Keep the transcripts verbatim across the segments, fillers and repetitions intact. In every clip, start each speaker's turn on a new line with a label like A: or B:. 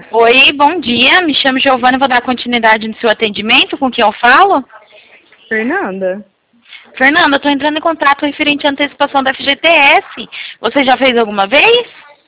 A: Oi, bom dia. Me chamo Giovana e vou dar continuidade no seu atendimento. Com quem eu falo?
B: Fernanda.
A: Fernanda, estou entrando em contato referente à antecipação da F G T S. Você já fez alguma vez?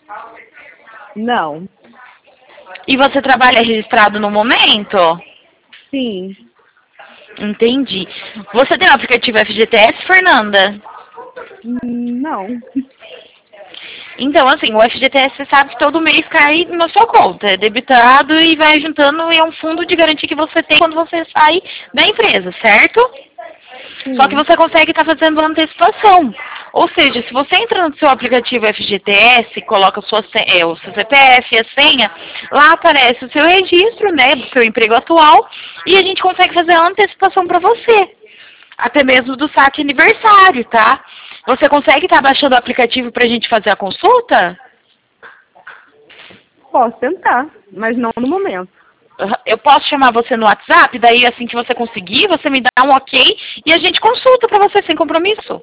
B: Não.
A: E você trabalha registrado no momento?
B: Sim.
A: Entendi. Você tem o aplicativo F G T S, Fernanda?
B: Hum, Não.
A: Então, assim, o F G T S, você sabe que todo mês cai na sua conta. É debitado e vai juntando e é um fundo de garantia que você tem quando você sai da empresa, certo?
B: Sim.
A: Só que você consegue estar fazendo antecipação. Ou seja, se você entra no seu aplicativo F G T S, coloca sua, é, o seu C P F e a senha, lá aparece o seu registro, né, do seu emprego atual, e a gente consegue fazer a antecipação para você. Até mesmo do saque aniversário, tá? Você consegue estar baixando o aplicativo para a gente fazer a consulta?
B: Posso tentar, mas não no momento.
A: Eu posso chamar você no WhatsApp, daí assim que você conseguir, você me dá um ok e a gente consulta para você sem compromisso.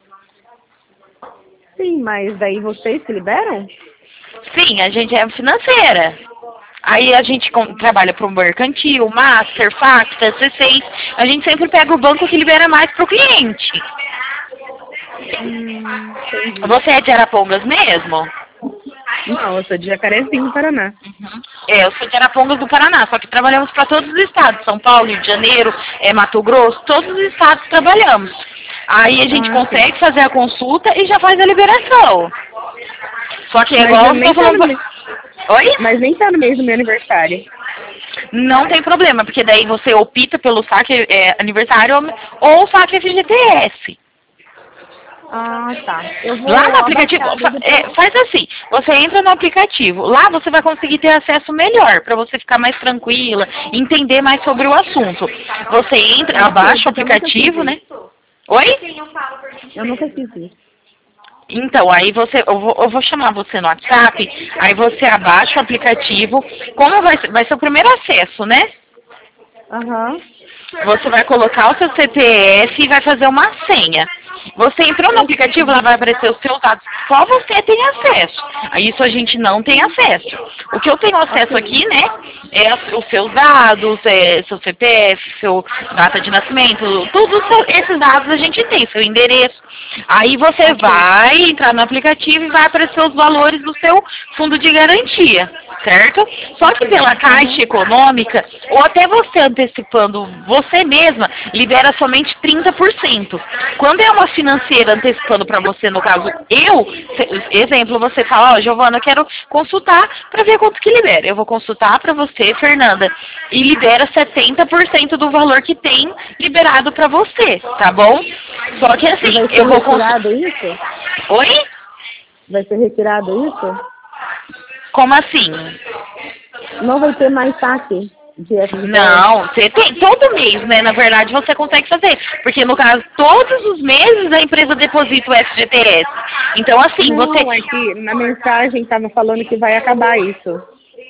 B: Sim, mas daí vocês se liberam?
A: Sim, a gente é financeira. Aí a gente com, trabalha para o mercantil, Master, Facta, C seis. A gente sempre pega o banco que libera mais para o cliente.
B: Hum, entendi.
A: Você é de Arapongas mesmo?
B: Não, eu sou de Jacarezinho, Paraná.
A: Uhum. É, eu sou de Arapongas do Paraná, só que trabalhamos para todos os estados. São Paulo, Rio de Janeiro, é, Mato Grosso, todos os estados trabalhamos. Aí a gente
B: Ah,
A: consegue
B: sim.
A: fazer a consulta e já faz a liberação. Só que é
B: Mas
A: igual
B: eu
A: eu
B: nem
A: tô
B: tá no
A: falando...
B: mês.
A: Oi?
B: Mas nem tá no mês do meu aniversário.
A: Não tem problema, porque daí você opta pelo saque é, aniversário ou saque F G T S.
B: Ah, tá. Eu vou
A: Lá no aplicativo,
B: abaixar
A: fa-
B: e depois...
A: é, faz assim, você entra no aplicativo, lá você vai conseguir ter acesso melhor, para você ficar mais tranquila, entender mais sobre o assunto. Você entra,
B: Eu não sei,
A: abaixa o
B: porque eu nunca fiz
A: aplicativo, né?
B: isso.
A: Oi?
B: Eu nunca fiz isso.
A: Então, aí você, eu vou, eu vou chamar você no WhatsApp, aí você abaixa o aplicativo, como vai ser, vai ser o primeiro acesso, né?
B: Aham.
A: Você vai colocar o seu C P F e vai fazer uma senha. Você entrou no aplicativo, lá vai aparecer os seus dados. Só você tem acesso. A isso a gente não tem acesso. O que eu tenho acesso
B: Ok.
A: aqui, né, é as- os seus dados, é, seu C P F, seu data de nascimento, todos esses dados a gente tem, seu endereço. Aí você
B: Ok.
A: vai entrar no aplicativo e vai aparecer os valores do seu fundo de garantia, certo? Só que pela Caixa Econômica, ou até você antecipando você mesma, libera somente trinta por cento. Quando é uma financeira antecipando para você, no caso eu, se- exemplo, você fala, ó, Giovana, eu quero consultar para ver quanto que libera. Eu vou consultar para você, Fernanda, e libera setenta por cento do valor que tem liberado para você, tá bom? Só que
B: E
A: assim,
B: vai ser
A: eu vou consultar...
B: retirado isso?
A: Oi?
B: Vai ser retirado isso?
A: Como assim?
B: Não vai ter mais saque de F G T S?
A: Não, você tem todo mês, né? Na verdade, você consegue fazer. Porque, no caso, todos os meses a empresa deposita o F G T S. Então, assim, você...
B: Não, é que na mensagem estava falando que vai acabar isso.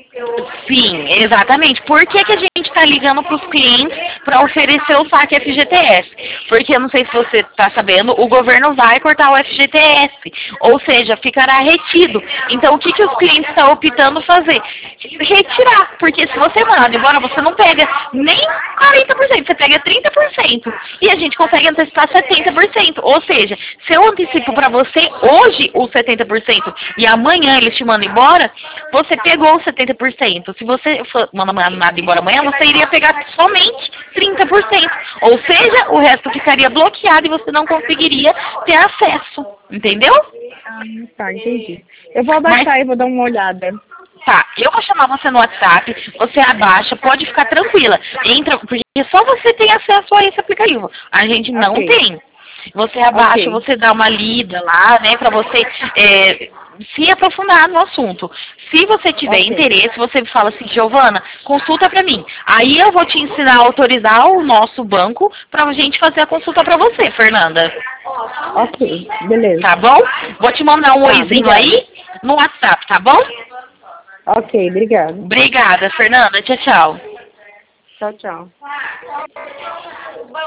A: Sim, exatamente. Por que, que a gente está ligando para os clientes para oferecer o saque F G T S? Porque, eu não sei se você está sabendo, o governo vai cortar o F G T S. Ou seja, ficará retido. Então, o que, que os clientes estão optando fazer? Retirar. Porque se você manda embora, você não pega nem quarenta por cento, você pega trinta por cento. E a gente consegue antecipar setenta por cento. Ou seja, se eu antecipo para você hoje os setenta por cento e amanhã eles te mandam embora, você pegou os setenta por cento. Se você for mandar nada embora amanhã, você iria pegar somente trinta por cento. Ou seja, o resto ficaria bloqueado e você não conseguiria ter acesso. Entendeu?
B: Ah, tá, entendi. Eu vou abaixar
A: Mas-
B: e vou dar uma olhada.
A: Tá, eu vou chamar você no WhatsApp, você abaixa, pode ficar tranquila. Entra, porque só você tem acesso a esse aplicativo. A gente não
B: Ok.
A: tem. Você abaixa,
B: Ok.
A: você dá uma lida lá, né, pra você é, se aprofundar no assunto. Se você tiver
B: Ok.
A: interesse, você fala assim, Giovana, consulta pra mim. Aí eu vou te ensinar a autorizar o nosso banco pra gente fazer a consulta pra você, Fernanda.
B: Ok, beleza.
A: Tá bom? Vou te mandar um
B: Tá,
A: oizinho
B: obrigada.
A: aí no WhatsApp, tá bom?
B: Ok, obrigada.
A: Obrigada, Fernanda. Tchau, tchau.
B: Tchau, tchau.